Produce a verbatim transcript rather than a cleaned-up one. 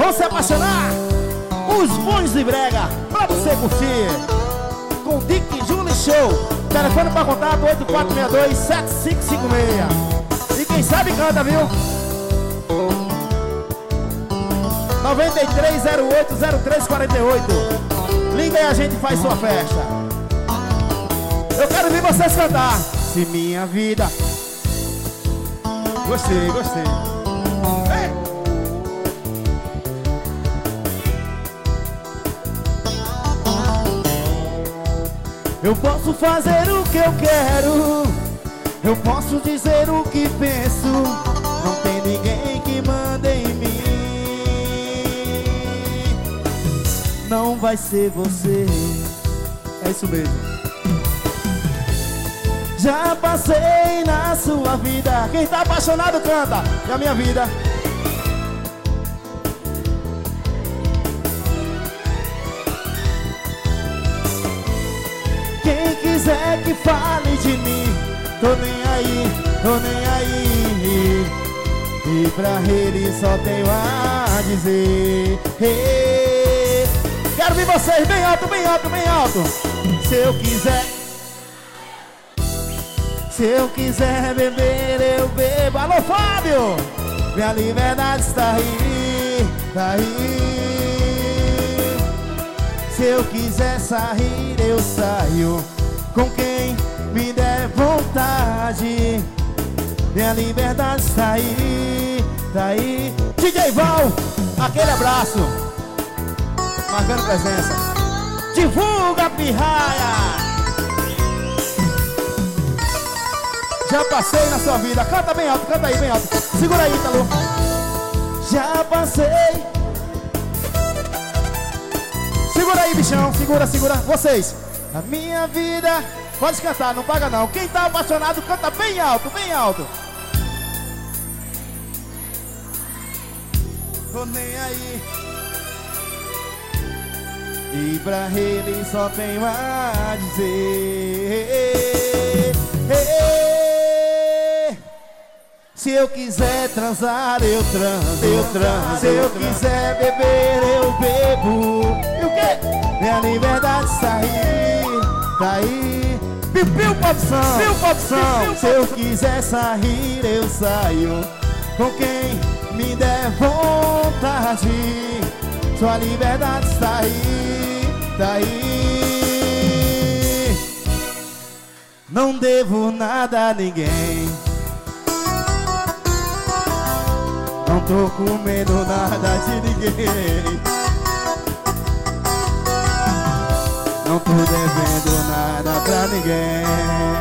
Vamos se apaixonar. Os bons de brega pra você curtir. Com Dick Julie Show. Telefone pra contato oito quatro seis dois, sete cinco cinco seis. E quem sabe canta, viu? nove três zero oito zero três quatro oito. Liga e a gente faz sua festa. Eu quero ver vocês cantar. Se minha vida. Gostei, gostei. Ei. Eu posso fazer o que eu quero, eu posso dizer o que penso. Não tem ninguém que manda em mim. Não vai ser você. É isso mesmo. Já passei na sua vida. Quem tá apaixonado canta. E a minha vida. Quem quiser que fale de mim, tô nem aí, tô nem aí. E pra ele só tenho a dizer. Hey. Quero ver vocês bem alto, bem alto, bem alto. Se eu quiser, se eu quiser beber, eu bebo. Alô, Fábio! Minha liberdade está aí, tá aí. Se eu quiser sair, eu saio com quem me der vontade. Minha liberdade está aí, tá aí. D J Val, aquele abraço, marcando presença. Divulga, pirraia! Já passei na sua vida. Canta bem alto, canta aí bem alto. Segura aí, Ítalo. Já passei. Segura aí, bichão, segura, segura. Vocês, a minha vida. Pode cantar, não paga não. Quem tá apaixonado, canta bem alto, bem alto. Tô nem aí. E pra ele só tenho a dizer. Se eu quiser transar, eu transo, eu transo. Se eu quiser beber, eu bebo. E o quê? Minha liberdade está aí, tá aí. Piu-piu, popção, piu, popção. Se eu quiser sair, eu saio com quem me der vontade. Sua liberdade está aí, tá aí. Não devo nada a ninguém. Não tô comendo nada de ninguém. Não tô devendo nada pra ninguém.